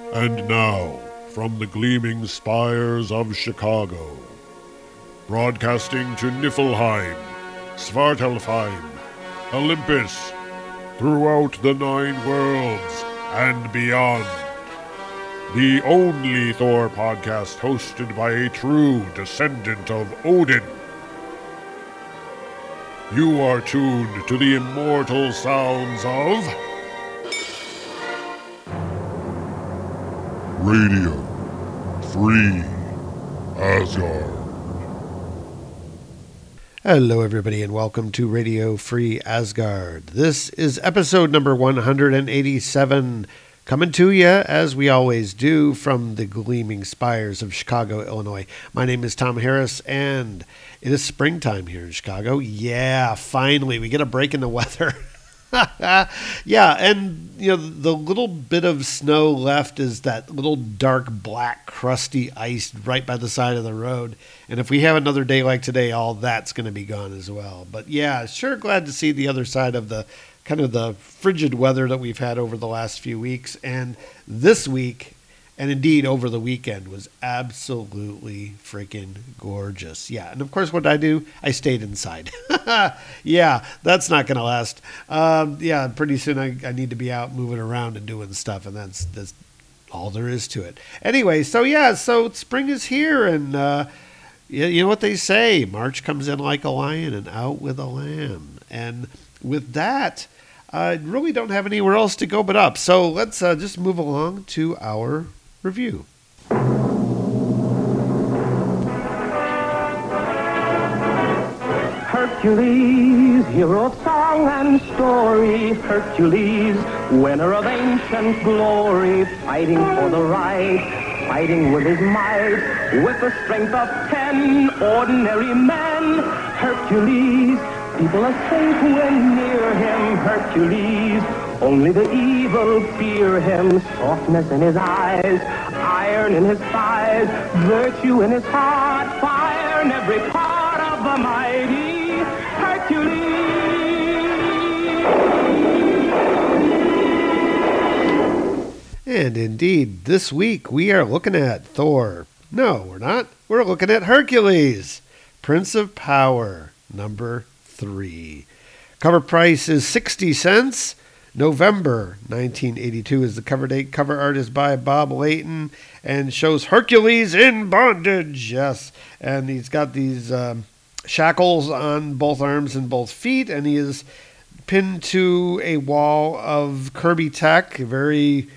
And now, from the gleaming spires of Chicago, broadcasting to Niflheim, Svartalfheim, Olympus, throughout the 9 worlds and beyond. The only Thor podcast hosted by a true descendant of Odin. You are tuned to the immortal sounds of Radio Free Asgard. Hello, everybody, and welcome to Radio Free Asgard. This is episode number 187, coming to you, as we always do, from the gleaming spires of Chicago, Illinois. My name is Tom Harris, and it is springtime here in Chicago. Yeah, finally, we get a break in the weather. Yeah, and the little bit of snow left is that little dark black crusty ice right by the side of the road. And if we have another day like today, all that's going to be gone as well. But yeah, sure glad to see the other side of the kind of the frigid weather that we've had over the last few weeks. And this week, and indeed over the weekend, was absolutely freaking gorgeous. Yeah, and of course what did I do? I stayed inside. Yeah, that's not going to last. Yeah, pretty soon I need to be out moving around and doing stuff, and that's all there is to it. Anyway, so spring is here, and you know what they say, March comes in like a lion and out with a lamb. And with that, I really don't have anywhere else to go but up. So let's just move along to our review. Hercules, hero of song and story, Hercules, winner of ancient glory, fighting for the right, fighting with his might, with the strength of 10 ordinary men. Hercules, people are safe when near him. Hercules, only the evil fear him. Softness in his eyes, iron in his thighs, virtue in his heart, fire in every part of the mighty Hercules. And indeed, this week we are looking at Thor. No, we're not. We're looking at Hercules, Prince of Power, number 3. Cover price is 60 cents. November 1982 is the cover date. Cover art is by Bob Layton and shows Hercules in bondage. Yes, and he's got these shackles on both arms and both feet, and he is pinned to a wall of Kirby Tech, a very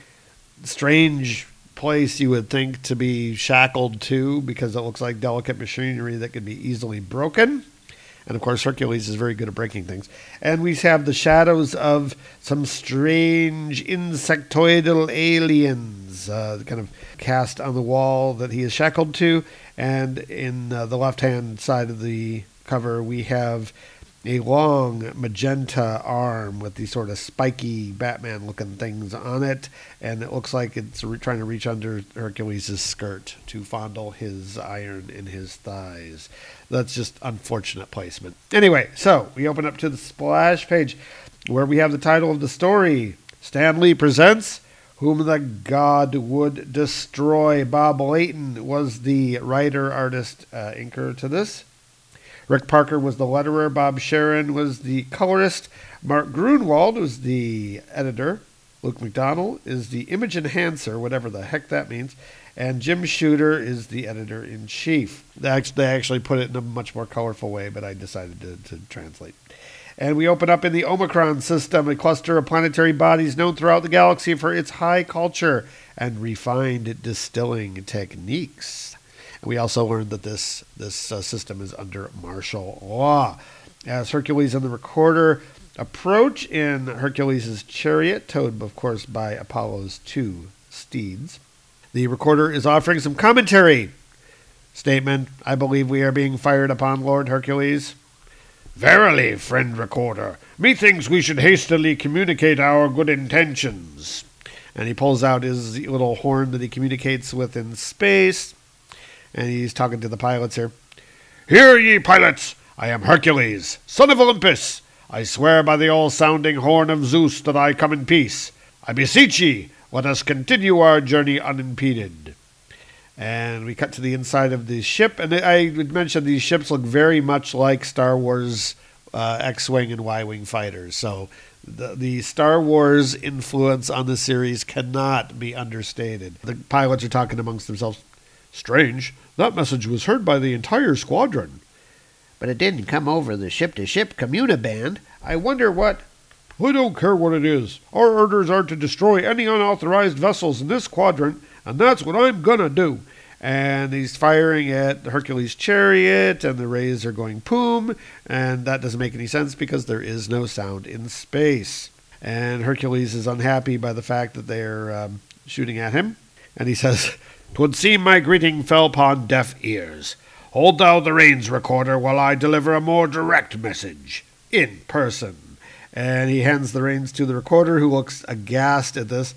strange place you would think to be shackled to, because it looks like delicate machinery that could be easily broken. And, of course, Hercules is very good at breaking things. And we have the shadows of some strange insectoidal aliens kind of cast on the wall that he is shackled to. And in the left-hand side of the cover, we have a long magenta arm with these sort of spiky Batman-looking things on it. And it looks like it's trying to reach under Hercules' skirt to fondle his iron in his thighs. That's just unfortunate placement. Anyway, so we open up to the splash page where we have the title of the story. Stan Lee presents Whom the God Would Destroy. Bob Layton was the writer, artist, inker to this. Rick Parker was the letterer. Bob Sharon was the colorist. Mark Grunwald was the editor. Luke McDonnell is the image enhancer, whatever the heck that means. And Jim Shooter is the editor-in-chief. They actually put it in a much more colorful way, but I decided to translate. And we open up in the Omicron system, a cluster of planetary bodies known throughout the galaxy for its high culture and refined distilling techniques. And we also learned that this system is under martial law. As Hercules and the Recorder approach in Hercules' chariot, towed, of course, by Apollo's 2 steeds, the Recorder is offering some commentary. Statement, I believe we are being fired upon, Lord Hercules. Verily, friend Recorder, methinks we should hastily communicate our good intentions. And he pulls out his little horn that he communicates with in space. And he's talking to the pilots here. Hear ye, pilots! I am Hercules, son of Olympus. I swear by the all-sounding horn of Zeus that I come in peace. I beseech ye, Let us continue our journey unimpeded. And we cut to the inside of the ship. And I would mention these ships look very much like Star Wars X-Wing and Y-Wing fighters. So the Star Wars influence on the series cannot be understated. The pilots are talking amongst themselves. Strange. That message was heard by the entire squadron. But it didn't come over the ship-to-ship communicaband. I wonder what... I don't care what it is. Our orders are to destroy any unauthorized vessels in this quadrant, and that's what I'm gonna do. And he's firing at the Hercules' chariot, and the rays are going poom, and that doesn't make any sense because there is no sound in space. And Hercules is unhappy by the fact that they're shooting at him, and he says, "'Twould seem my greeting fell upon deaf ears. Hold thou the reins, recorder, while I deliver a more direct message, in person." And he hands the reins to the recorder, who looks aghast at this.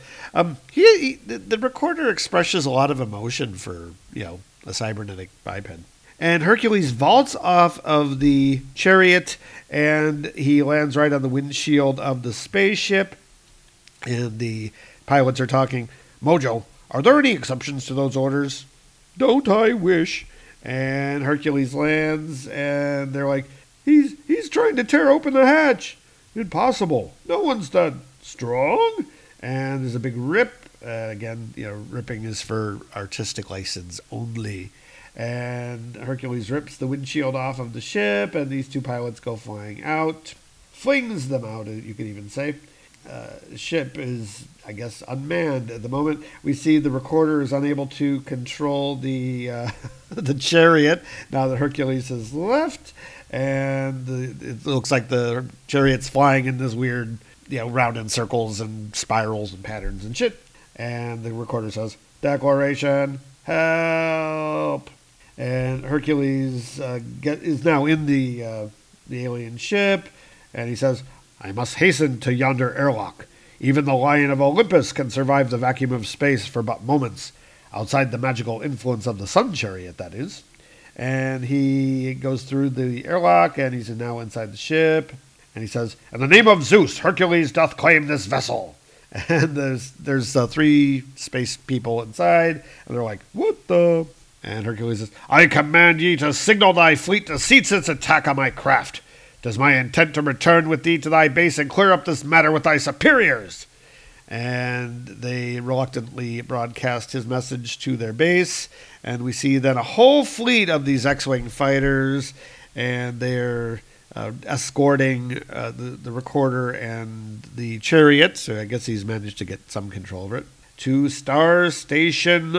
The recorder expresses a lot of emotion for, a cybernetic biped. And Hercules vaults off of the chariot, and he lands right on the windshield of the spaceship. And the pilots are talking. "Mojo, are there any exceptions to those orders?" "Don't I wish?" And Hercules lands, and they're like, he's trying to tear open the hatch. "Impossible. No one's that strong." And there's a big rip. Again, ripping is for artistic license only. And Hercules rips the windshield off of the ship, and these two pilots go flying out. Flings them out, you could even say. The ship is, I guess, unmanned at the moment. We see the recorder is unable to control the the chariot now that Hercules has left. And it looks like the chariot's flying in this weird, round in circles and spirals and patterns and shit. And the recorder says, "Declaration, help!" And Hercules is now in the alien ship, and he says, "I must hasten to yonder airlock. Even the Lion of Olympus can survive the vacuum of space for but moments, outside the magical influence of the sun chariot, that is." And he goes through the airlock, and he's now inside the ship. And he says, "In the name of Zeus, Hercules doth claim this vessel." And there's 3 space people inside, and they're like, "What the?" And Hercules says, "I command ye to signal thy fleet to cease its attack on my craft. 'Tis my intent to return with thee to thy base and clear up this matter with thy superiors." And they reluctantly broadcast his message to their base. And we see then a whole fleet of these X-Wing fighters, and they're escorting the recorder and the chariot. So I guess he's managed to get some control over it. To Star Station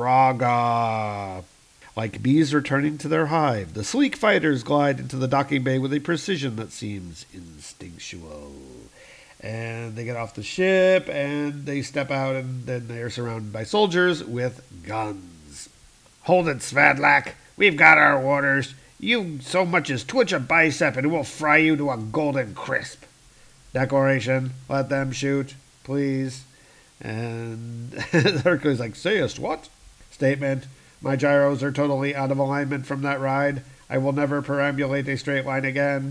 Raga. Like bees returning to their hive, the sleek fighters glide into the docking bay with a precision that seems instinctual. And they get off the ship, and they step out, and then they are surrounded by soldiers with guns. "Hold it, Svadlak. We've got our orders. You so much as twitch a bicep, and we'll fry you to a golden crisp." "Declaration, let them shoot, please." And Hercules like, "Sayest what?" "Statement, my gyros are totally out of alignment from that ride. I will never perambulate a straight line again."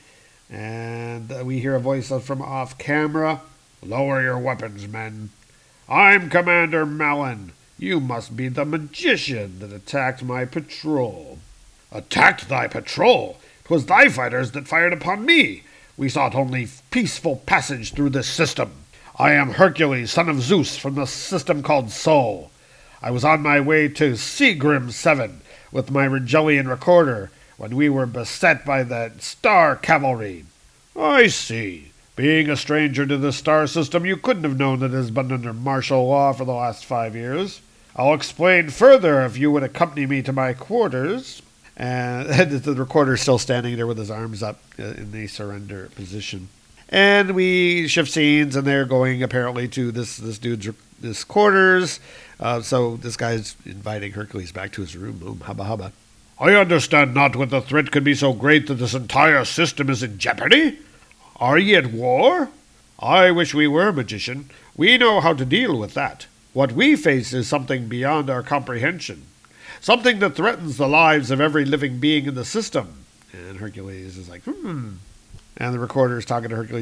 And we hear a voice from off camera. "Lower your weapons, men. I'm Commander Malin. You must be the magician that attacked my patrol." "Attacked thy patrol? 'Twas thy fighters that fired upon me. We sought only peaceful passage through this system. I am Hercules, son of Zeus, from the system called Sol. I was on my way to Seagrim 7 with my Regellian recorder when we were beset by the Star Cavalry." "I see. Being a stranger to the star system, you couldn't have known that it has been under martial law for the last 5 years. I'll explain further if you would accompany me to my quarters." And the recorder's still standing there with his arms up in the surrender position. And we shift scenes, and they're going apparently to this dude's quarters. So this guy's inviting Hercules back to his room. Hubba hubba. "I understand not what the threat could be so great that this entire system is in jeopardy. Are ye at war?" "I wish we were, magician. We know how to deal with that. What we face is something beyond our comprehension. Something that threatens the lives of every living being in the system." And Hercules is like, And the recorder is talking to Hercules here.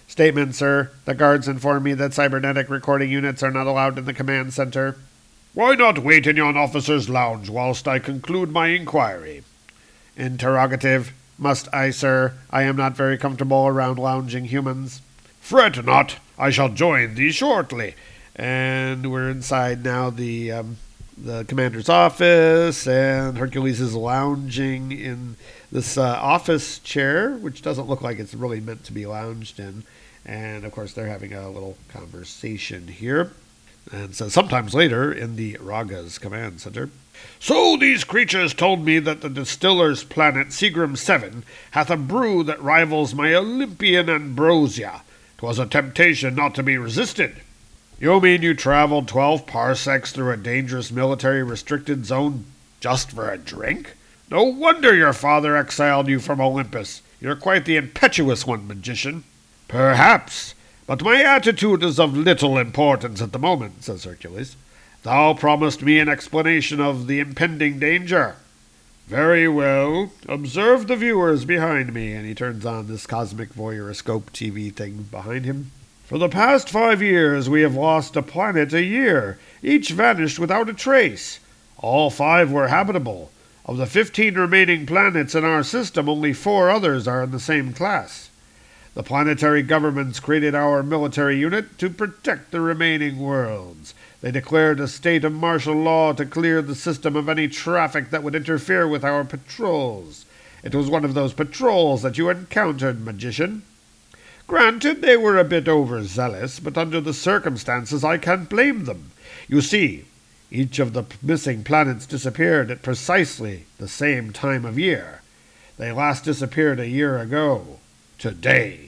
Statement, sir. The guards inform me that cybernetic recording units are not allowed in the command center. Why not wait in yon officer's lounge whilst I conclude my inquiry? Interrogative. Must I, sir? I am not very comfortable around lounging humans. Fret not. I shall join thee shortly. And we're inside now the commander's office, and Hercules is lounging in this office chair, which doesn't look like it's really meant to be lounged in. And, of course, they're having a little conversation here. And so sometimes later in the Raga's command center. So these creatures told me that the distiller's planet Seagram 7 hath a brew that rivals my Olympian ambrosia. 'Twas a temptation not to be resisted. You mean you traveled 12 parsecs through a dangerous military-restricted zone just for a drink? No wonder your father exiled you from Olympus. You're quite the impetuous one, magician. Perhaps, but my attitude is of little importance at the moment, says Hercules. Thou promised me an explanation of the impending danger. Very well. Observe the viewers behind me, and he turns on this cosmic voyeuroscope TV thing behind him. For the past 5 years we have lost a planet a year. Each vanished without a trace. All 5 were habitable. Of the 15 remaining planets in our system, only 4 others are in the same class. The planetary governments created our military unit to protect the remaining worlds. They declared a state of martial law to clear the system of any traffic that would interfere with our patrols. It was one of those patrols that you encountered, magician. Granted, they were a bit overzealous, but under the circumstances I can't blame them. You see, each of the missing planets disappeared at precisely the same time of year. They last disappeared a year ago. Today.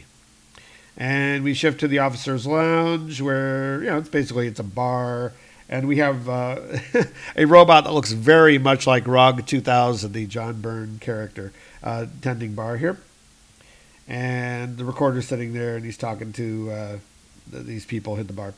And we shift to the officer's lounge where, it's a bar. And we have a robot that looks very much like ROG 2000, the John Byrne character, tending bar here. And the recorder's sitting there, and he's talking to these people at the bar.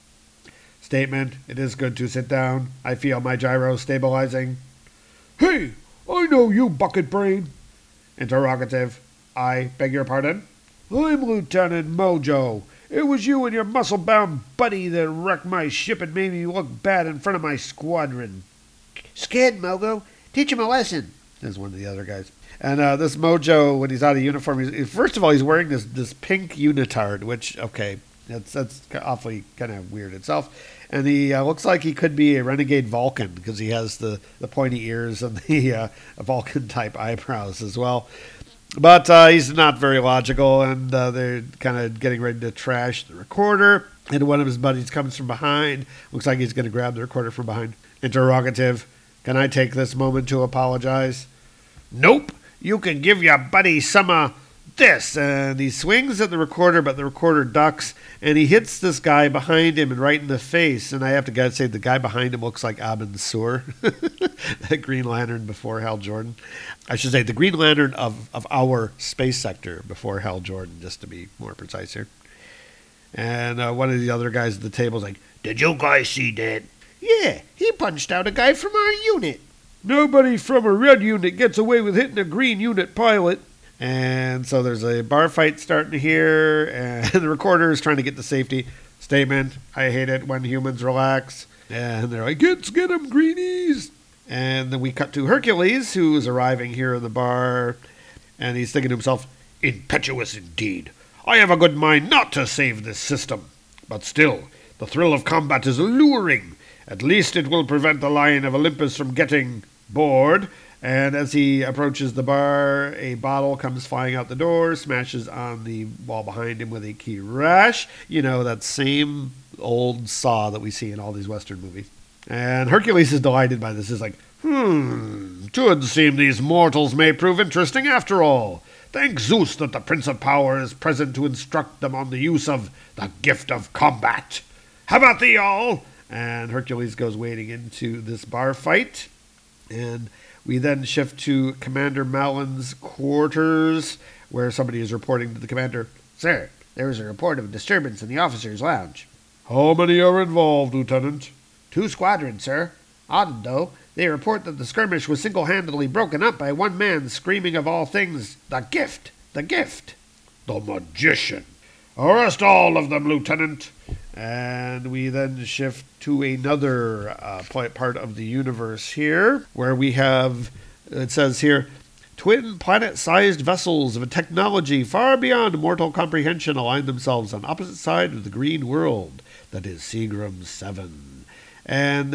Statement, it is good to sit down. I feel my gyro stabilizing. Hey, I know you, bucket brain. Interrogative. I beg your pardon? I'm Lieutenant Mojo. It was you and your muscle-bound buddy that wrecked my ship and made me look bad in front of my squadron. Scared, Mojo. Teach him a lesson, says one of the other guys. And this Mojo, when he's out of uniform, first of all, he's wearing this pink unitard, which, okay, that's awfully kind of weird itself. And he looks like he could be a renegade Vulcan because he has the pointy ears and the Vulcan-type eyebrows as well. But he's not very logical, and they're kind of getting ready to trash the recorder. And one of his buddies comes from behind. Looks like he's going to grab the recorder from behind. Interrogative. Can I take this moment to apologize? Nope. You can give your buddy some this. And he swings at the recorder, but the recorder ducks. And he hits this guy behind him and right in the face. And I have to say the guy behind him looks like Abin Sur, the Green Lantern before Hal Jordan. I should say the Green Lantern of our space sector before Hal Jordan, just to be more precise here. And one of the other guys at the table is like, did you guys see that? Yeah, he punched out a guy from our unit. Nobody from a red unit gets away with hitting a green unit pilot. And so there's a bar fight starting here, and the recorder is trying to get to safety. Statement, I hate it when humans relax. And they're like, get them, greenies. And then we cut to Hercules, who is arriving here in the bar, and he's thinking to himself, impetuous indeed. I have a good mind not to save this system. But still, the thrill of combat is alluring. At least it will prevent the Lion of Olympus from getting bored. And as he approaches the bar, a bottle comes flying out the door, smashes on the wall behind him with a key rash. That same old saw that we see in all these Western movies. And Hercules is delighted by this. He's like, Twould seem these mortals may prove interesting after all. Thank Zeus that the Prince of Power is present to instruct them on the use of the gift of combat. How about thee all? And Hercules goes wading into this bar fight. And we then shift to Commander Malin's quarters, where somebody is reporting to the commander. Sir, there is a report of a disturbance in the officers' lounge. How many are involved, Lieutenant? 2 squadrons, sir. Odd, though, they report that the skirmish was single-handedly broken up by one man screaming of all things, the gift, the gift. The magician. Arrest all of them, Lieutenant. And we then shift to another part of the universe here, where we have, it says here, twin planet-sized vessels of a technology far beyond mortal comprehension align themselves on opposite sides of the green world, that is Seagram 7. And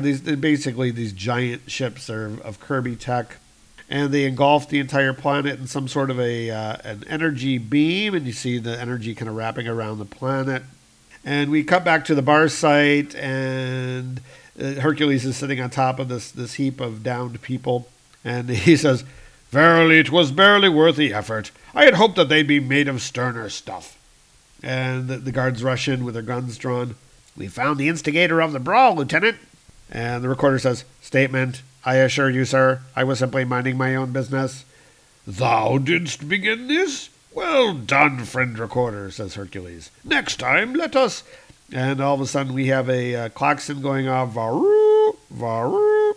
these giant ships are of Kirby tech, and they engulf the entire planet in some sort of an energy beam, and you see the energy kind of wrapping around the planet. And we cut back to the bar site, and Hercules is sitting on top of this heap of downed people, and he says, "Verily, it was barely worth the effort. I had hoped that they'd be made of sterner stuff." And the guards rush in with their guns drawn. "We found the instigator of the brawl, Lieutenant." And the recorder says, "Statement, I assure you, sir, I was simply minding my own business." "Thou didst begin this? Well done, friend recorder," says Hercules. "Next time, let us—" And all of a sudden we have a klaxon going off, varoo, varoo.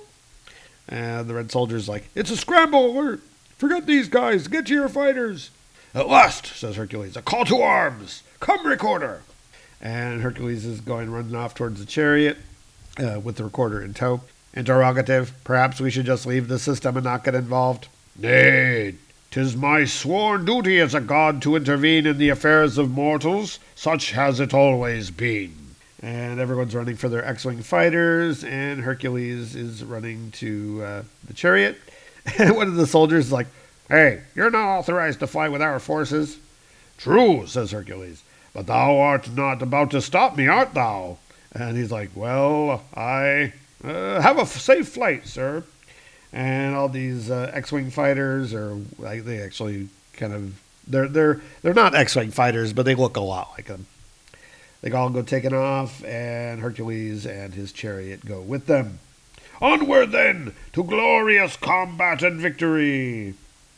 And the Red Soldier's like, "It's a scramble alert! Forget these guys! Get to your fighters!" "At last," says Hercules, "a call to arms! Come, recorder!" And Hercules is running off towards the chariot with the recorder in tow. Interrogative, perhaps we should just leave the system and not get involved. "Nay, 'tis my sworn duty as a god to intervene in the affairs of mortals. Such has it always been." And everyone's running for their X-Wing fighters, and Hercules is running to the chariot. And one of the soldiers is like, "Hey, you're not authorized to fly with our forces." "True," says Hercules, "but thou art not about to stop me, art thou?" And he's like, "Well, I have a safe flight, sir." And all these X-Wing fighters are like, they actually kind of, they're not X-Wing fighters, but they look a lot like them. They all go taking off, and Hercules and his chariot go with them. "Onward, then, to glorious combat and victory!"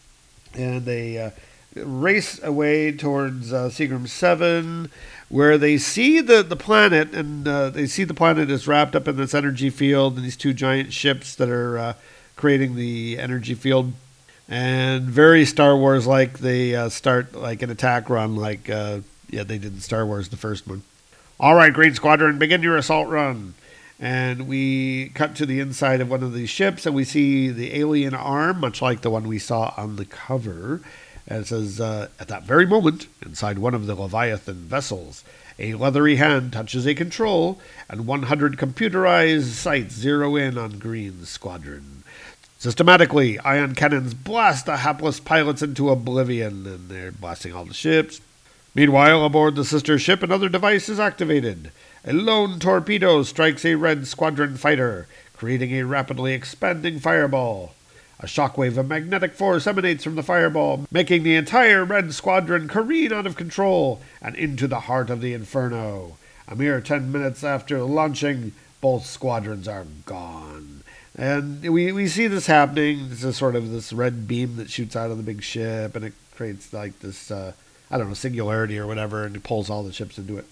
And they race away towards Seagram 7, where they see the planet, and they see the planet is wrapped up in this energy field, and these two giant ships that are creating the energy field. And very Star Wars-like, they start like an attack run like they did in Star Wars, the first one. "All right, Green Squadron, begin your assault run." And we cut to the inside of one of these ships, and we see the alien arm, much like the one we saw on the cover. And it says, "At that very moment, inside one of the Leviathan vessels, a leathery hand touches a control, and 100 computerized sights zero in on Green Squadron. Systematically, ion cannons blast the hapless pilots into oblivion," and they're blasting all the ships. "Meanwhile, aboard the sister ship, another device is activated. A lone torpedo strikes a Red Squadron fighter, creating a rapidly expanding fireball. A shockwave of magnetic force emanates from the fireball, making the entire Red Squadron careen out of control and into the heart of the inferno. A mere 10 minutes after launching, both squadrons are gone." And we see this happening. This is sort of this red beam that shoots out of the big ship, and it creates like this, singularity or whatever, and it pulls all the ships into it.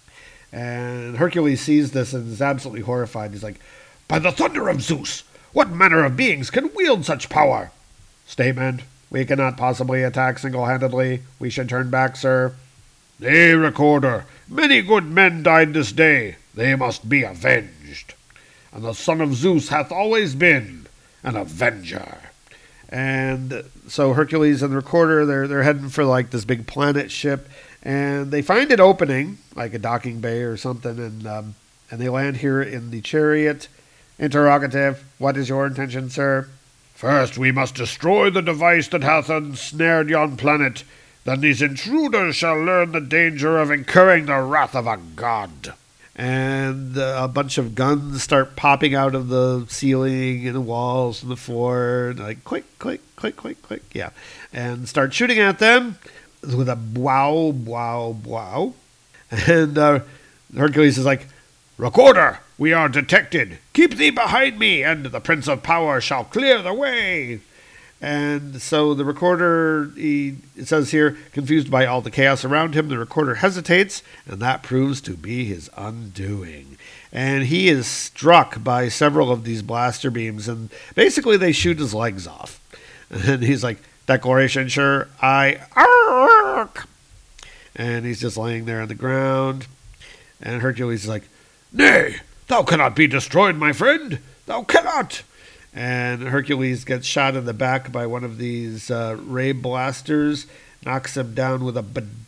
And Hercules sees this and is absolutely horrified. He's like, "By the thunder of Zeus, what manner of beings can wield such power?" "Statement, we cannot possibly attack single-handedly. We should turn back, sir." "Nay, recorder, many good men died this day. They must be avenged. And the son of Zeus hath always been an avenger." And so Hercules and the recorder, they're heading for like this big planet ship, and they find it opening, like a docking bay or something, and they land here in the chariot. Interrogative, what is your intention, sir? "First we must destroy the device that hath ensnared yon planet. Then these intruders shall learn the danger of incurring the wrath of a god." And a bunch of guns start popping out of the ceiling and the walls and the floor, and like click, click, click, click, click, yeah, and start shooting at them with a wow, wow, wow. And Hercules is like, "Recorder, we are detected. Keep thee behind me, and the Prince of Power shall clear the way." And so the recorder, it says here, confused by all the chaos around him, the recorder hesitates, and that proves to be his undoing. And he is struck by several of these blaster beams, and basically they shoot his legs off. And he's like, "Declaration, sure, I arc." And he's just laying there on the ground. And Hercules is like, Nay, thou cannot be destroyed, my friend. Thou cannot. and Hercules gets shot in the back by one of these ray blasters, knocks him down with a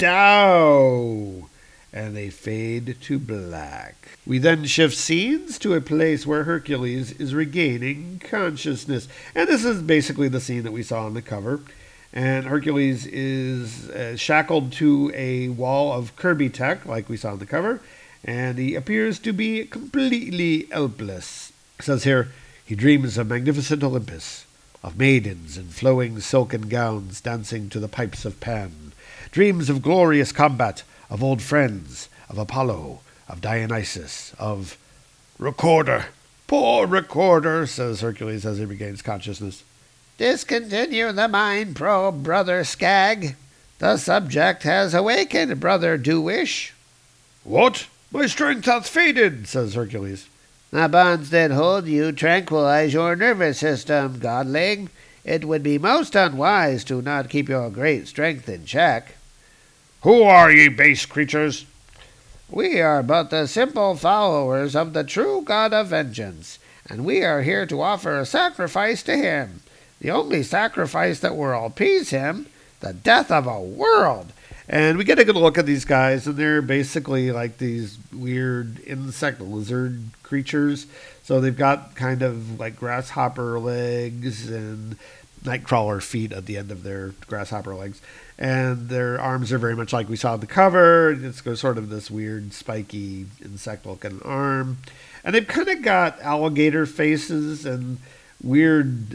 badow, and they fade to black. We then shift scenes to a place where Hercules is regaining consciousness, and this is basically the scene that we saw on the cover. And Hercules is shackled to a wall of Kirby tech, like we saw on the cover, and he appears to be completely helpless. It says here, he dreams of magnificent Olympus, of maidens in flowing silken gowns dancing to the pipes of Pan, dreams of glorious combat, of old friends, of Apollo, of Dionysus, of Recorder. Poor Recorder, says Hercules as he regains consciousness. Discontinue the mind probe, Brother Skag. The subject has awakened, Brother Dewish. What? My strength hath faded, says Hercules. The bonds that hold you tranquilize your nervous system, godling. It would be most unwise to not keep your great strength in check. Who are ye, base creatures? We are but the simple followers of the true God of vengeance, and we are here to offer a sacrifice to him. The only sacrifice that will appease him, the death of a world. And we get a good look at these guys, and they're basically like these weird insect lizard creatures. So they've got kind of like grasshopper legs and nightcrawler feet at the end of their grasshopper legs. And their arms are very much like we saw on the cover. It's sort of this weird spiky insect-looking arm. And they've kind of got alligator faces and weird,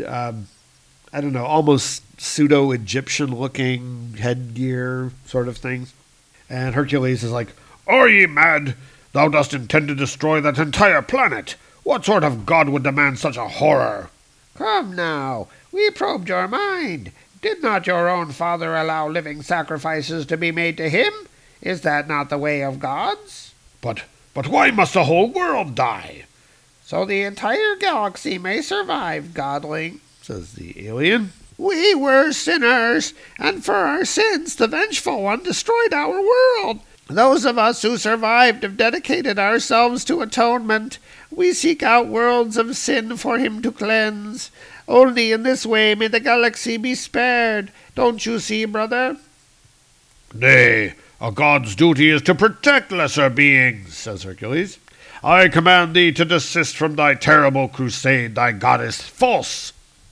almost pseudo-Egyptian looking headgear sort of things. And Hercules is like, Are ye mad? Thou dost intend to destroy that entire planet. What sort of god would demand such a horror? Come now, we probed your mind. Did not your own father allow living sacrifices to be made to him? Is that not the way of gods? But why must the whole world die? So the entire galaxy may survive, godling, says the alien. We were sinners, and for our sins the Vengeful One destroyed our world. Those of us who survived have dedicated ourselves to atonement. We seek out worlds of sin for him to cleanse. Only in this way may the galaxy be spared. Don't you see, brother? Nay, a god's duty is to protect lesser beings, says Hercules. I command thee to desist from thy terrible crusade, thy goddess false.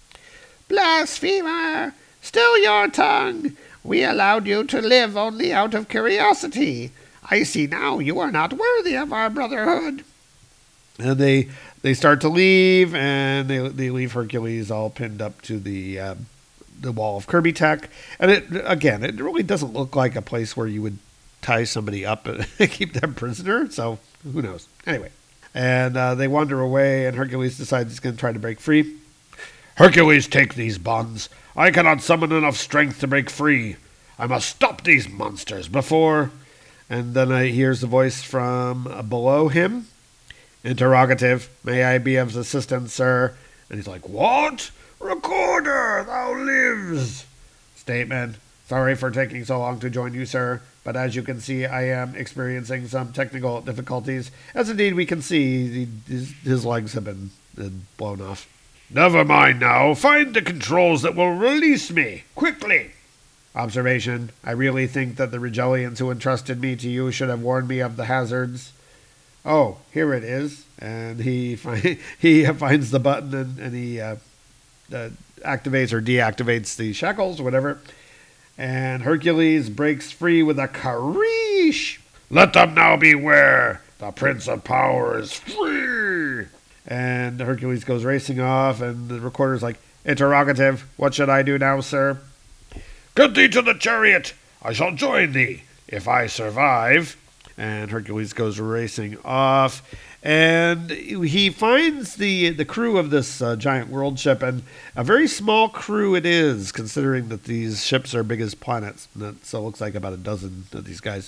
Blasphemer! Still your tongue! We allowed you to live only out of curiosity. I see now you are not worthy of our brotherhood. And they start to leave, and they leave Hercules all pinned up to the wall of Kirby tech. And it really doesn't look like a place where you would tie somebody up and keep them prisoner. So who knows? Anyway, and they wander away, and Hercules decides he's going to try to break free. Hercules, take these bonds. I cannot summon enough strength to break free. I must stop these monsters before... And then I hears the voice from below him. Interrogative. May I be of assistance, sir? And he's like, What? Recorder, thou lives. Statement. Sorry for taking so long to join you, sir. But as you can see, I am experiencing some technical difficulties. As indeed we can see, his legs have been blown off. Never mind now. Find the controls that will release me. Quickly. Observation. I really think that the Regellians who entrusted me to you should have warned me of the hazards. Oh, here it is. And he finds the button and he activates or deactivates the shackles, whatever. And Hercules breaks free with a kareesh. Let them now beware. The Prince of Power is free. And Hercules goes racing off, and the recorder's like, Interrogative. What should I do now, sir? Get thee to the chariot. I shall join thee, if I survive. And Hercules goes racing off, and he finds the crew of this giant world ship, and a very small crew it is, considering that these ships are big as planets. So it looks like about a dozen of these guys.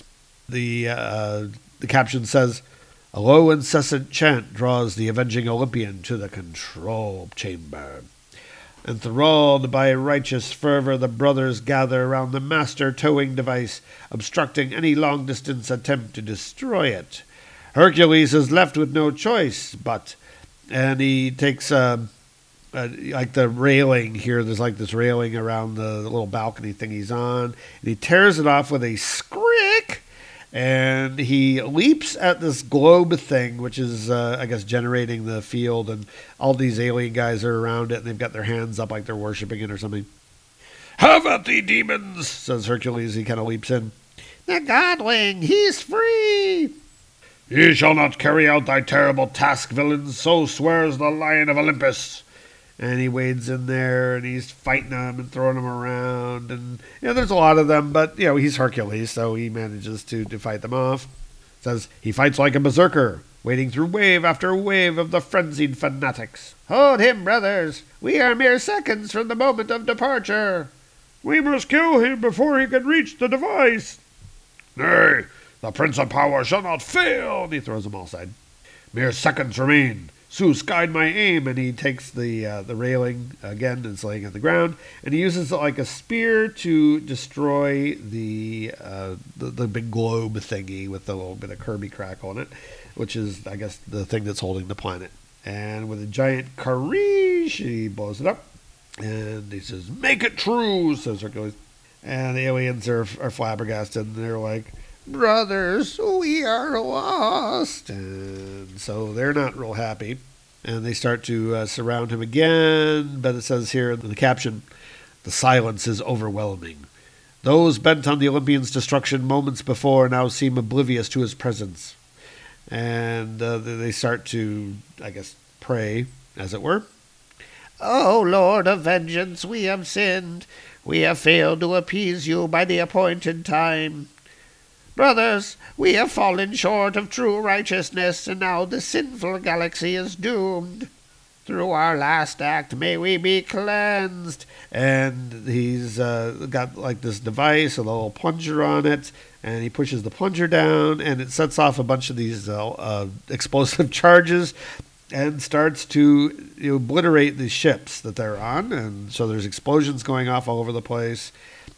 The caption says, A low incessant chant draws the avenging Olympian to the control chamber. Enthralled by righteous fervor, the brothers gather around the master towing device, obstructing any long-distance attempt to destroy it. Hercules is left with no choice, and he takes like the railing here. There's like this railing around the little balcony thing he's on, and he tears it off with a scrick, and he leaps at this globe thing, which is, I guess, generating the field, and all these alien guys are around it, and they've got their hands up like they're worshiping it or something. "Have at thee, demons," says Hercules. He kind of leaps in. "The Godwing, he's free." "Ye shall not carry out thy terrible task, villains, so swears the Lion of Olympus." And he wades in there, and he's fighting them and throwing them around. And, there's a lot of them, but, he's Hercules, so he manages to fight them off. It says, he fights like a berserker, wading through wave after wave of the frenzied fanatics. "Hold him, brothers! We are mere seconds from the moment of departure." "We must kill him before he can reach the device." "Nay, the Prince of Power shall not fail," and he throws them all aside. "Mere seconds remain. Zeus, guide my aim," and he takes the railing again and it's laying on the ground, and he uses it like a spear to destroy the big globe thingy with a little bit of Kirby crackle in it, which is, I guess, the thing that's holding the planet. And with a giant Karish, he blows it up, and he says, "Make it true," says Hercules. And the aliens are flabbergasted, and they're like, "Brothers, we are lost." And so they're not real happy. And they start to surround him again. But it says here in the caption, "The silence is overwhelming. Those bent on the Olympians' destruction moments before now seem oblivious to his presence." And they start to, I guess, pray, as it were. "O Lord of vengeance, we have sinned. We have failed to appease you by the appointed time. Brothers, we have fallen short of true righteousness, and now the sinful galaxy is doomed. Through our last act may we be cleansed." And he's got like this device, a little plunger on it, and he pushes the plunger down, and it sets off a bunch of these explosive charges and starts to obliterate the ships that they're on. And so there's explosions going off all over the place,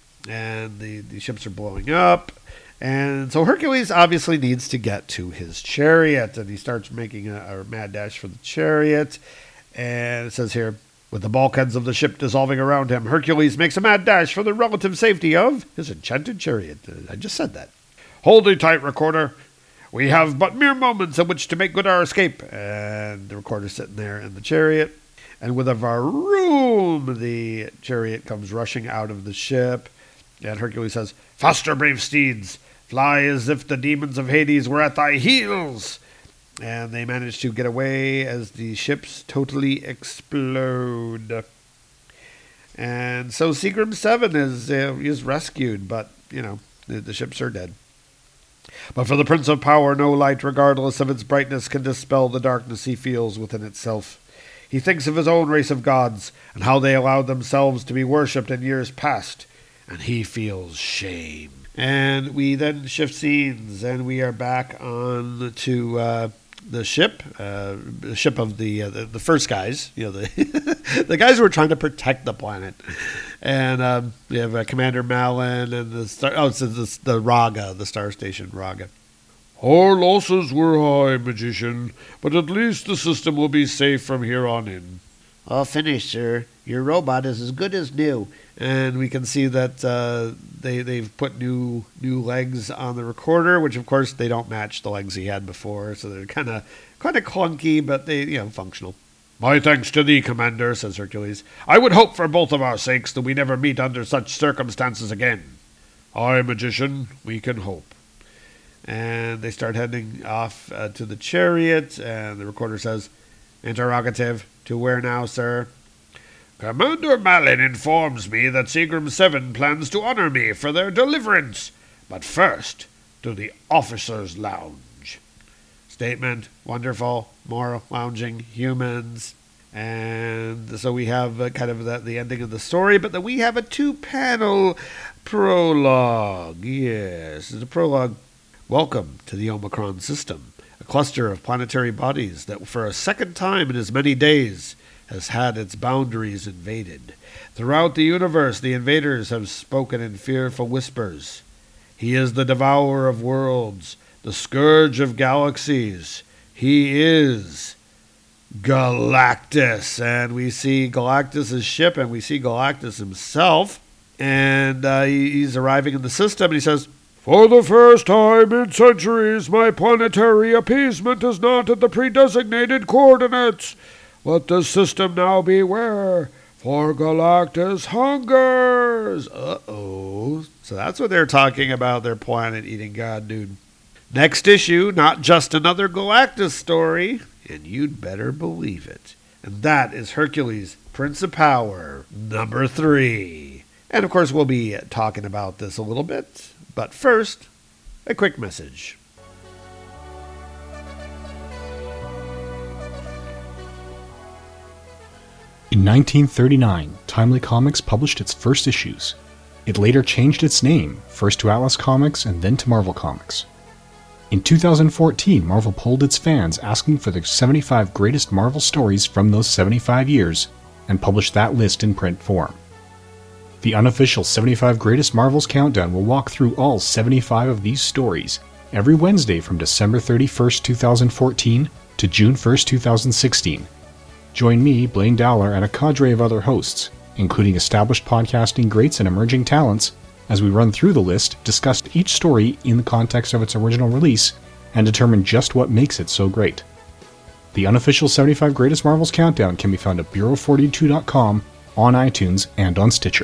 and the ships are blowing up. And so Hercules obviously needs to get to his chariot, and he starts making a mad dash for the chariot. And it says here, with the bulkheads of the ship dissolving around him, Hercules makes a mad dash for the relative safety of his enchanted chariot. I just said that. "Hold thee tight, recorder. We have but mere moments in which to make good our escape." And the recorder's sitting there in the chariot. And with a varoom, the chariot comes rushing out of the ship. And Hercules says, "Faster, brave steeds! Fly as if the demons of Hades were at thy heels!" And they manage to get away as the ships totally explode. And so Seagram 7 is rescued, but, the ships are dead. But for the Prince of Power, no light, regardless of its brightness, can dispel the darkness he feels within itself. He thinks of his own race of gods, and how they allowed themselves to be worshipped in years past, and he feels shame. And we then shift scenes, and we are back on to the ship of the first guys, the guys who were trying to protect the planet. And we have Commander Malin and the Raga, the star station Raga. "Our losses were high, magician, but at least the system will be safe from here on in." "All finished, sir. Your robot is as good as new." And we can see that they've put new legs on the recorder, which of course they don't match the legs he had before, so they're kind of clunky, but they functional. "My thanks to thee, Commander," says Hercules. "I would hope for both of our sakes that we never meet under such circumstances again." "Aye, magician, we can hope." And they start heading off to the chariot, and the recorder says, "Interrogative, to where now, sir?" "Commander Malin informs me that Seagram 7 plans to honor me for their deliverance, but first to the officers' lounge." Statement, wonderful, more lounging humans. And so we have kind of the ending of the story, but then we have a 2-panel prologue. Yes, it's a prologue. "Welcome to the Omicron system, a cluster of planetary bodies that for a second time in as many days has had its boundaries invaded. Throughout the universe, the invaders have spoken in fearful whispers. He is the devourer of worlds, the scourge of galaxies. He is Galactus. And we see Galactus' ship, and we see Galactus himself. And he's arriving in the system, and he says, "For the first time in centuries, my planetary appeasement is not at the predesignated coordinates. Let the system now beware, for Galactus hungers." Uh-oh. So that's what they're talking about, their planet-eating god, dude. Next issue, not just another Galactus story, and you'd better believe it. And that is Hercules, Prince of Power, number 3. And of course, we'll be talking about this a little bit. But first, a quick message. In 1939, Timely Comics published its first issues. It later changed its name, first to Atlas Comics and then to Marvel Comics. In 2014, Marvel polled its fans asking for the 75 greatest Marvel stories from those 75 years and published that list in print form. The unofficial 75 Greatest Marvels Countdown will walk through all 75 of these stories every Wednesday from December 31st, 2014 to June 1st, 2016. Join me, Blaine Dowler, and a cadre of other hosts, including established podcasting greats and emerging talents, as we run through the list, discuss each story in the context of its original release, and determine just what makes it so great. The unofficial 75 Greatest Marvels Countdown can be found at Bureau42.com, on iTunes, and on Stitcher.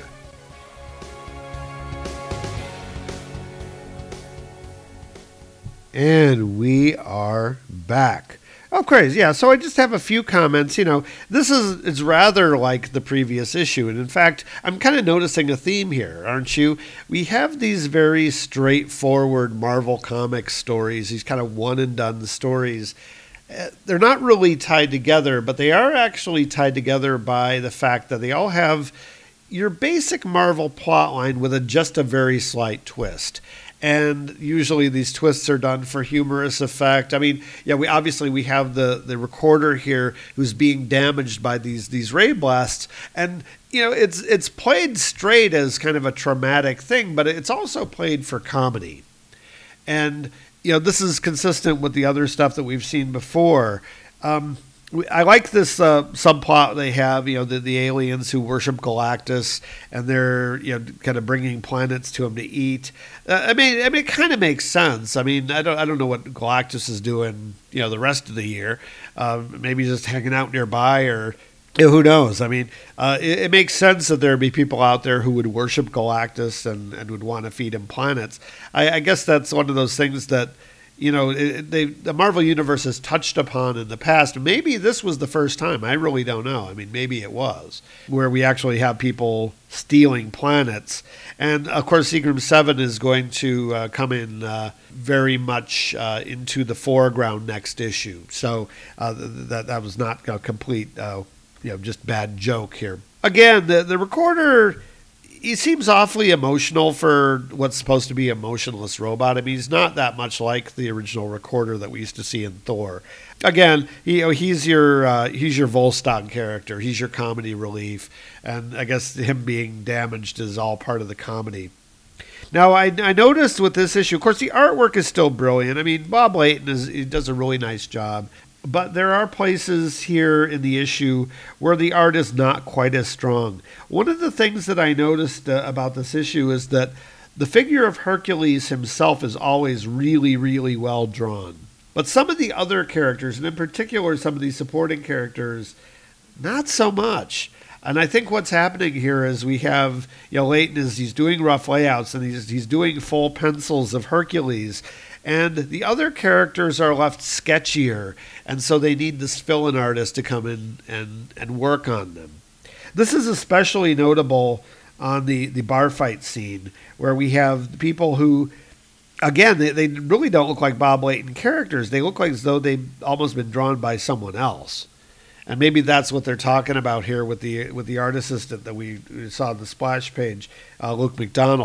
And we are back. Oh, crazy. Yeah, so I just have a few comments. This is rather like the previous issue. And in fact, I'm kind of noticing a theme here, aren't you? We have these very straightforward Marvel Comics stories, these kind of one-and-done stories. They're not really tied together, but they are actually tied together by the fact that they all have your basic Marvel plotline with just a very slight twist. And usually these twists are done for humorous effect. I mean, yeah, we have the recorder here who's being damaged by these ray blasts, and it's played straight as kind of a traumatic thing, but it's also played for comedy. And this is consistent with the other stuff that we've seen before. I like this subplot they have, the aliens who worship Galactus, and they're kind of bringing planets to him to eat. I mean, it kind of makes sense. I mean, I don't know what Galactus is doing, the rest of the year. Maybe just hanging out nearby, or who knows? I mean, it makes sense that there'd be people out there who would worship Galactus and would want to feed him planets. I guess that's one of those things that the Marvel Universe has touched upon in the past. Maybe this was the first time. I really don't know. I mean, maybe it was, where we actually have people stealing planets. And, of course, Seagram 7 is going to come in very much into the foreground next issue. So that was not a complete, just bad joke here. Again, the recorder... He seems awfully emotional for what's supposed to be a motionless robot. I mean, he's not that much like the original recorder that we used to see in Thor. Again, he's your Volstagg character. He's your comedy relief, and I guess him being damaged is all part of the comedy. Now, I noticed with this issue, of course, the artwork is still brilliant. I mean, Bob Layton he does a really nice job. But there are places here in the issue where the art is not quite as strong. One of the things that I noticed about this issue is that the figure of Hercules himself is always really, really well drawn. But some of the other characters, and in particular some of these supporting characters, not so much. And I think what's happening here is we have, Layton he's doing rough layouts, and he's doing full pencils of Hercules. And the other characters are left sketchier, and so they need this fill-in artist to come in and work on them. This is especially notable on the bar fight scene, where we have people who, again, they really don't look like Bob Layton characters. They look like as though they've almost been drawn by someone else. And maybe that's what they're talking about here with the art assistant that we saw on the splash page, Luke McDonnell.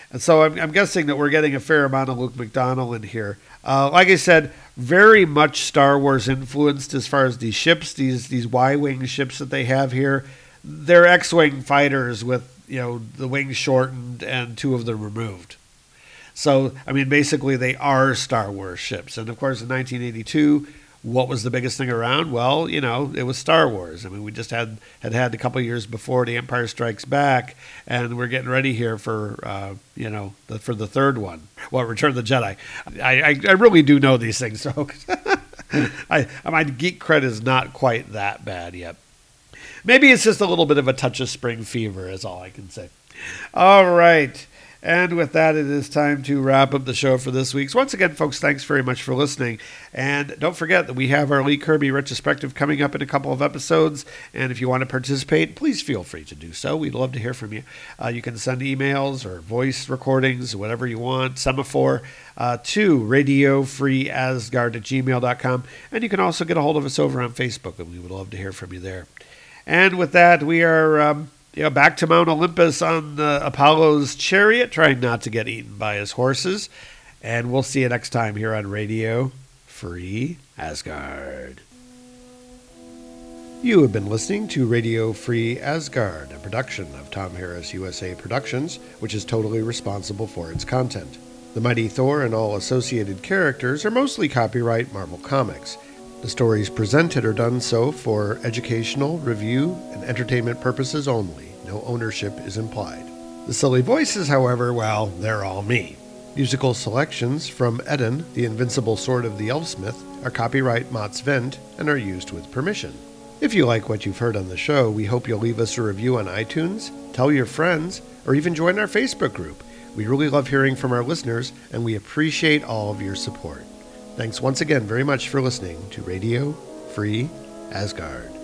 And so I'm guessing that we're getting a fair amount of Luke McDonnell in here. Like I said, very much Star Wars influenced as far as these ships, these Y-wing ships that they have here. They're X-wing fighters with, the wings shortened and 2 of them removed. So, basically they are Star Wars ships. And of course, in 1982, what was the biggest thing around? Well, it was Star Wars. We just had a couple of years before The Empire Strikes Back, and we're getting ready here for, for the third one. Well, Return of the Jedi. I really do know these things, so my geek cred is not quite that bad yet. Maybe it's just a little bit of a touch of spring fever is all I can say. All right. And with that, it is time to wrap up the show for this week. So once again, folks, thanks very much for listening. And don't forget that we have our Lee Kirby retrospective coming up in a couple of episodes. And if you want to participate, please feel free to do so. We'd love to hear from you. You can send emails or voice recordings, whatever you want, semaphore, to radiofreeasgard@gmail.com. And you can also get a hold of us over on Facebook, and we would love to hear from you there. And with that, we are... back to Mount Olympus on Apollo's chariot, trying not to get eaten by his horses. And we'll see you next time here on Radio Free Asgard. You have been listening to Radio Free Asgard, a production of Tom Harris USA Productions, which is totally responsible for its content. The Mighty Thor and all associated characters are mostly copyright Marvel Comics. The stories presented are done so for educational, review, and entertainment purposes only. No ownership is implied. The silly voices, however, well, they're all me. Musical selections from Eden, the Invincible Sword of the Elfsmith, are copyright Mott's Vent and are used with permission. If you like what you've heard on the show, we hope you'll leave us a review on iTunes, tell your friends, or even join our Facebook group. We really love hearing from our listeners, and we appreciate all of your support. Thanks once again very much for listening to Radio Free Asgard.